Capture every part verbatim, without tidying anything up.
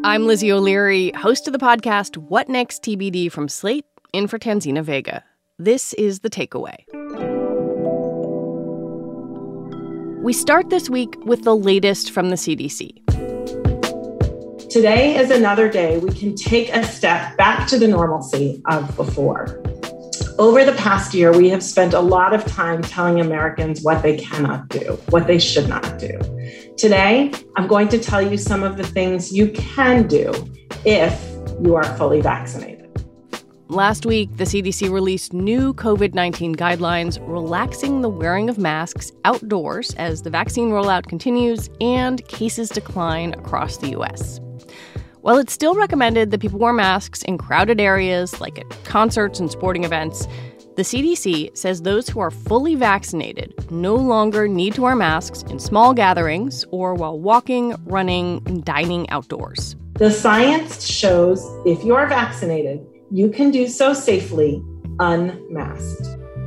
I'm Lizzie O'Leary, host of the podcast What Next T B D from Slate, in for Tanzina Vega. This is The Takeaway. We start this week with the latest from the C D C. Today is another day we can take a step back to the normalcy of before. Over the past year, we have spent a lot of time telling Americans what they cannot do, what they should not do. Today, I'm going to tell you some of the things you can do if you are fully vaccinated. Last week, the C D C released new covid nineteen guidelines relaxing the wearing of masks outdoors as the vaccine rollout continues and cases decline across the U S. While it's still recommended that people wear masks in crowded areas like at concerts and sporting events, the C D C says those who are fully vaccinated no longer need to wear masks in small gatherings or while walking, running, and dining outdoors. The science shows if you are vaccinated, you can do so safely unmasked.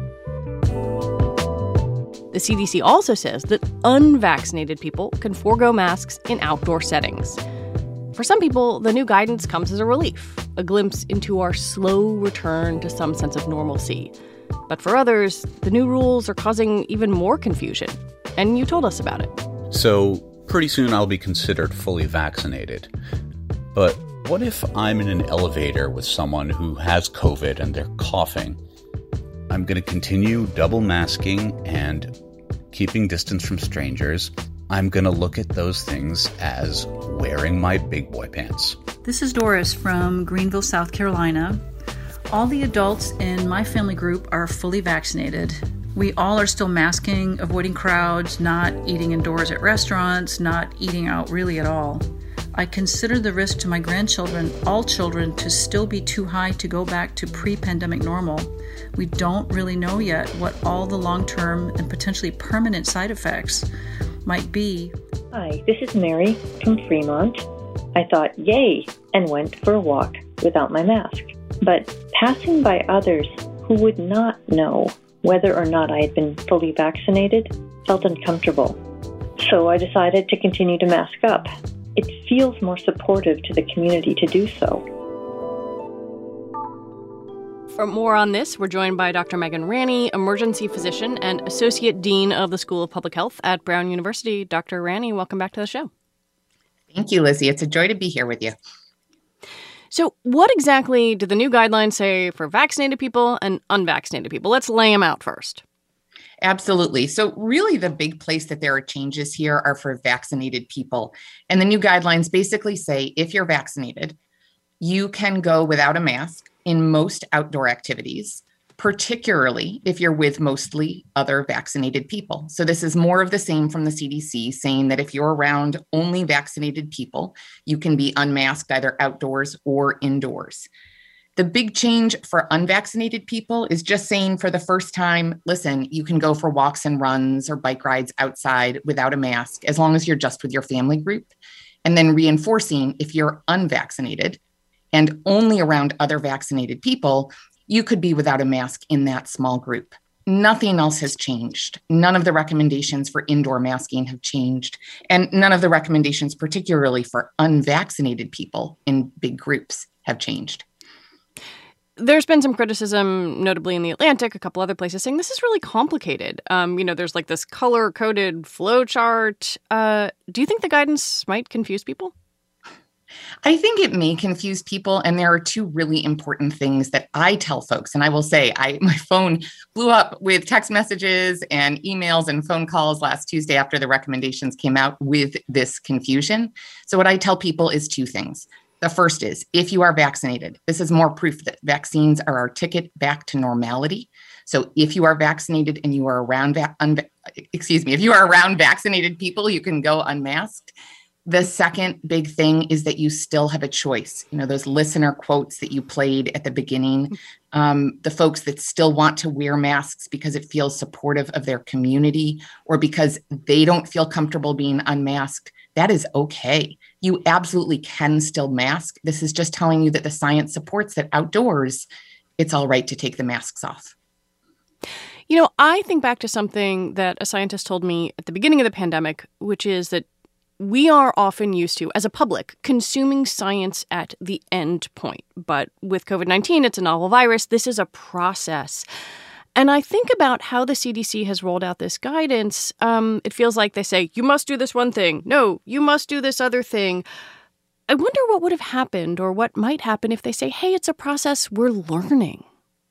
The C D C also says that unvaccinated people can forego masks in outdoor settings. For some people, the new guidance comes as a relief, a glimpse into our slow return to some sense of normalcy. But for others, the new rules are causing even more confusion. And you told us about it. So pretty soon I'll be considered fully vaccinated. But what if I'm in an elevator with someone who has COVID and they're coughing? I'm going to continue double masking and keeping distance from strangers. I'm going to look at those things as wearing my big boy pants. This is Doris from Greenville, South Carolina. All the adults in my family group are fully vaccinated. We all are still masking, avoiding crowds, not eating indoors at restaurants, not eating out really at all. I consider the risk to my grandchildren, all children, to still be too high to go back to pre-pandemic normal. We don't really know yet what all the long-term and potentially permanent side effects might be. Hi, this is Mary from Fremont. I thought, yay, and went for a walk without my mask. But passing by others who would not know whether or not I had been fully vaccinated felt uncomfortable. So I decided to continue to mask up. It feels more supportive to the community to do so. For more on this, we're joined by Doctor Megan Ranney, emergency physician and associate dean of the School of Public Health at Brown University. Doctor Ranney, welcome back to the show. Thank you, Lizzie. It's a joy to be here with you. So what exactly do the new guidelines say for vaccinated people and unvaccinated people? Let's lay them out first. Absolutely. So really the big place that there are changes here are for vaccinated people. And the new guidelines basically say if you're vaccinated, you can go without a mask in most outdoor activities, particularly if you're with mostly other vaccinated people. So this is more of the same from the C D C, saying that if you're around only vaccinated people, you can be unmasked either outdoors or indoors. The big change for unvaccinated people is just saying for the first time, listen, you can go for walks and runs or bike rides outside without a mask, as long as you're just with your family group. And then reinforcing if you're unvaccinated and only around other vaccinated people, you could be without a mask in that small group. Nothing else has changed. None of the recommendations for indoor masking have changed. And none of the recommendations, particularly for unvaccinated people in big groups, have changed. There's been some criticism, notably in The Atlantic, a couple other places, saying this is really complicated. Um, you know, there's like this color-coded flow chart. Uh, do you think the guidance might confuse people? I think it may confuse people, and there are two really important things that I tell folks. And I will say, I my phone blew up with text messages and emails and phone calls last Tuesday after the recommendations came out with this confusion. So what I tell people is two things. The first is, if you are vaccinated, this is more proof that vaccines are our ticket back to normality. So if you are vaccinated and you are around, va- un- excuse me, if you are around vaccinated people, you can go unmasked. The second big thing is that you still have a choice. You know, those listener quotes that you played at the beginning, um, the folks that still want to wear masks because it feels supportive of their community or because they don't feel comfortable being unmasked, that is okay. You absolutely can still mask. This is just telling you that the science supports that outdoors, it's all right to take the masks off. You know, I think back to something that a scientist told me at the beginning of the pandemic, which is that we are often used to, as a public, consuming science at the end point. But with COVID nineteen, it's a novel virus. This is a process. And I think about how the C D C has rolled out this guidance. Um, it feels like they say, you must do this one thing. No, you must do this other thing. I wonder what would have happened or what might happen if they say, hey, it's a process, we're learning.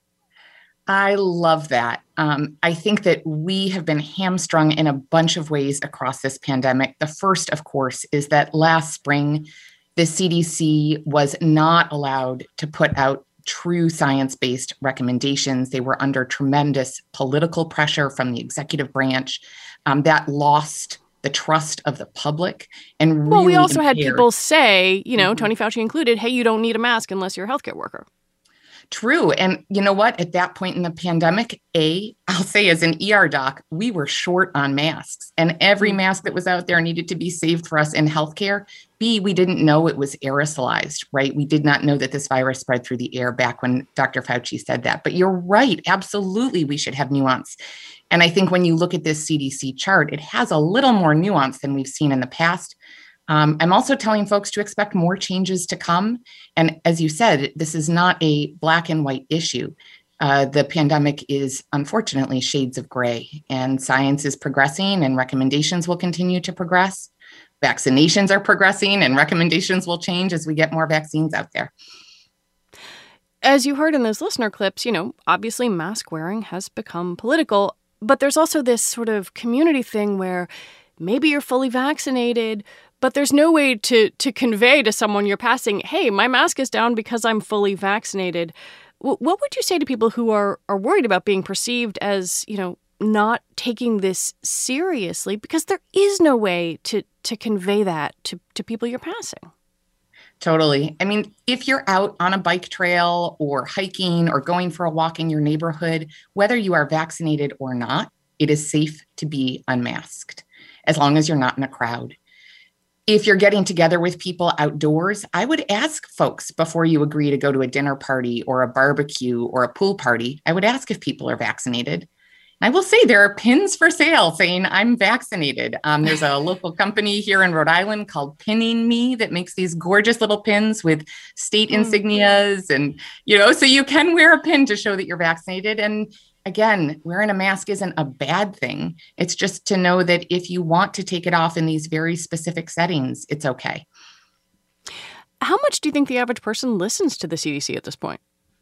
I love that. Um, I think that we have been hamstrung in a bunch of ways across this pandemic. The first, of course, is that last spring, the C D C was not allowed to put out true science-based recommendations. They were under tremendous political pressure from the executive branch. Um, that lost the trust of the public and really Well, we also impaired. had people say, you know, Mm-hmm. Tony Fauci included, hey, you don't need a mask unless you're a healthcare worker. True. And you know what? At that point in the pandemic, A, I'll say as an E R doc, we were short on masks and every mask that was out there needed to be saved for us in healthcare. B, we didn't know it was aerosolized, right? We did not know that this virus spread through the air back when Doctor Fauci said that. But you're right. Absolutely, we should have nuance. And I think when you look at this C D C chart, it has a little more nuance than we've seen in the past. Um, I'm also telling folks to expect more changes to come. And as you said, this is not a black and white issue. Uh, the pandemic is unfortunately shades of gray, and science is progressing and recommendations will continue to progress. Vaccinations are progressing and recommendations will change as we get more vaccines out there. As you heard in those listener clips, you know, obviously mask wearing has become political, but there's also this sort of community thing where maybe you're fully vaccinated, but there's no way to to convey to someone you're passing, hey, my mask is down because I'm fully vaccinated. W- what would you say to people who are, are worried about being perceived as, you know, not taking this seriously? Because there is no way to, to convey that to, to people you're passing. Totally. I mean, if you're out on a bike trail or hiking or going for a walk in your neighborhood, whether you are vaccinated or not, it is safe to be unmasked as long as you're not in a crowd. If you're getting together with people outdoors, I would ask folks before you agree to go to a dinner party or a barbecue or a pool party, I would ask if people are vaccinated. And I will say there are pins for sale saying I'm vaccinated. Um, there's a local company here in Rhode Island called Pinning Me that makes these gorgeous little pins with state insignias. And, you know, so you can wear a pin to show that you're vaccinated. And again, wearing a mask isn't a bad thing. It's just to know that if you want to take it off in these very specific settings, it's okay. How much do you think the average person listens to the C D C at this point?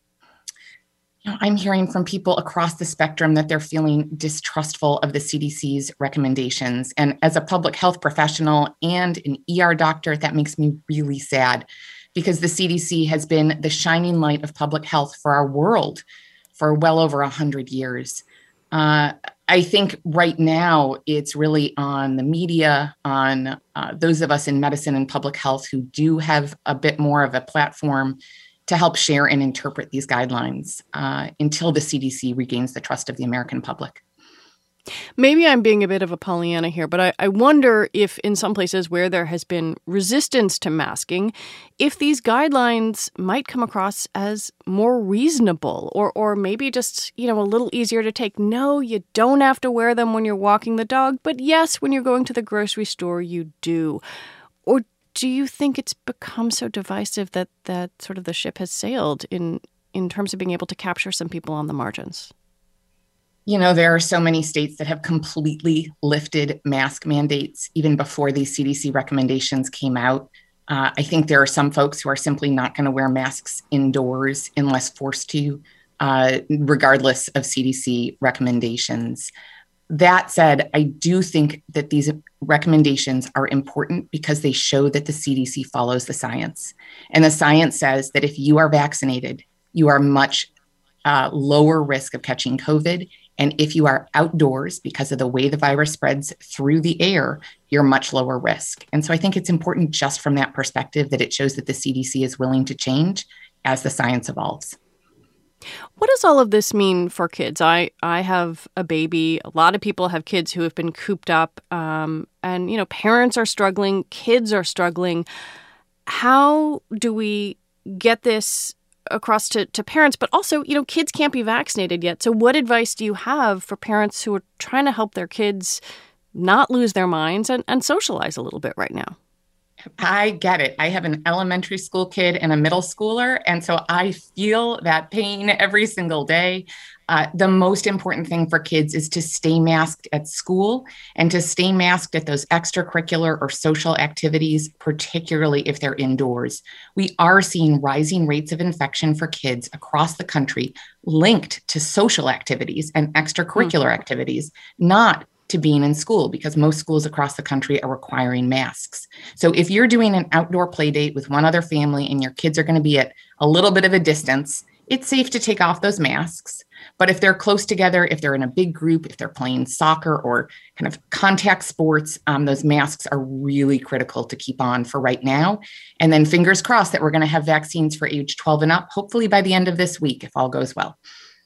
You know, I'm hearing from people across the spectrum that they're feeling distrustful of the C D C's recommendations. And as a public health professional and an E R doctor, that makes me really sad because the C D C has been the shining light of public health for our world for well over one hundred years. Uh, I think right now it's really on the media, on uh, those of us in medicine and public health who do have a bit more of a platform to help share and interpret these guidelines uh, until the C D C regains the trust of the American public. Maybe I'm being a bit of a Pollyanna here, but I, I wonder if in some places where there has been resistance to masking, if these guidelines might come across as more reasonable or or maybe just, you know, a little easier to take. No, you don't have to wear them when you're walking the dog, but yes, when you're going to the grocery store, you do. Or do you think it's become so divisive that, that sort of the ship has sailed in, in terms of being able to capture some people on the margins? You know, there are so many states that have completely lifted mask mandates even before these C D C recommendations came out. Uh, I think there are some folks who are simply not going to wear masks indoors unless forced to, uh, regardless of C D C recommendations. That said, I do think that these recommendations are important because they show that the C D C follows the science. And the science says that if you are vaccinated, you are much uh, lower risk of catching COVID. And if you are outdoors, because of the way the virus spreads through the air, you're much lower risk. And so I think it's important just from that perspective that it shows that the C D C is willing to change as the science evolves. What does all of this mean for kids? I, I have a baby. A lot of people have kids who have been cooped up. Um, and, you know, parents are struggling. Kids are struggling. How do we get this across to, to parents? But also, you know, kids can't be vaccinated yet. So what advice do you have for parents who are trying to help their kids not lose their minds and, and socialize a little bit right now. I get it. I have an elementary school kid and a middle schooler, and so I feel that pain every single day. Uh, the most important thing for kids is to stay masked at school and to stay masked at those extracurricular or social activities, particularly if they're indoors. We are seeing rising rates of infection for kids across the country linked to social activities and extracurricular mm-hmm. activities, not to being in school, because most schools across the country are requiring masks. So if you're doing an outdoor play date with one other family and your kids are going to be at a little bit of a distance, it's safe to take off those masks. But if they're close together, if they're in a big group, if they're playing soccer or kind of contact sports, um, those masks are really critical to keep on for right now. And then fingers crossed that we're going to have vaccines for age twelve and up, hopefully by the end of this week, if all goes well.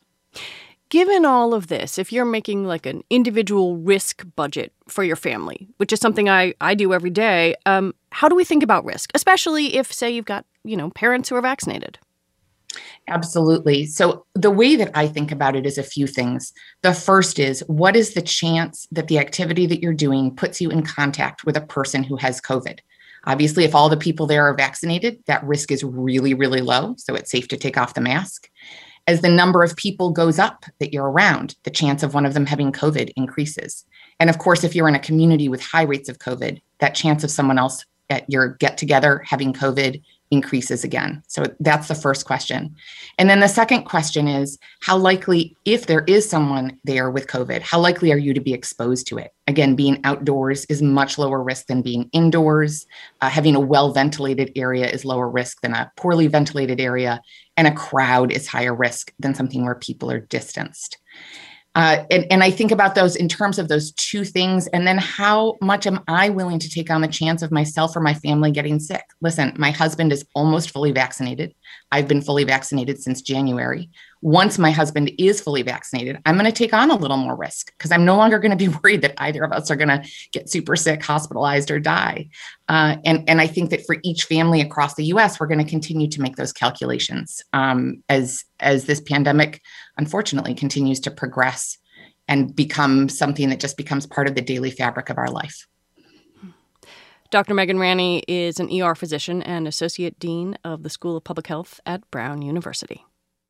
Given all of this, if you're making like an individual risk budget for your family, which is something I, I do every day, um, how do we think about risk, especially if, say, you've got, you know, parents who are vaccinated? Absolutely. So the way that I think about it is a few things. The first is, what is the chance that the activity that you're doing puts you in contact with a person who has COVID? Obviously, if all the people there are vaccinated, that risk is really, really low. So it's safe to take off the mask. As the number of people goes up that you're around, the chance of one of them having COVID increases. And of course, if you're in a community with high rates of COVID, that chance of someone else at your get together having COVID increases again. So that's the first question. And then the second question is, how likely, if there is someone there with COVID, how likely are you to be exposed to it? Again, being outdoors is much lower risk than being indoors. Uh, having a well-ventilated area is lower risk than a poorly ventilated area. And a crowd is higher risk than something where people are distanced. Uh, and, and I think about those in terms of those two things. And then how much am I willing to take on the chance of myself or my family getting sick? Listen, my husband is almost fully vaccinated. I've been fully vaccinated since January. Once my husband is fully vaccinated, I'm going to take on a little more risk because I'm no longer going to be worried that either of us are going to get super sick, hospitalized, or die. Uh, and, and I think that for each family across the U S, we're going to continue to make those calculations um, as, as this pandemic, unfortunately, continues to progress and become something that just becomes part of the daily fabric of our life. Doctor Megan Ranney is an E R physician and Associate Dean of the School of Public Health at Brown University.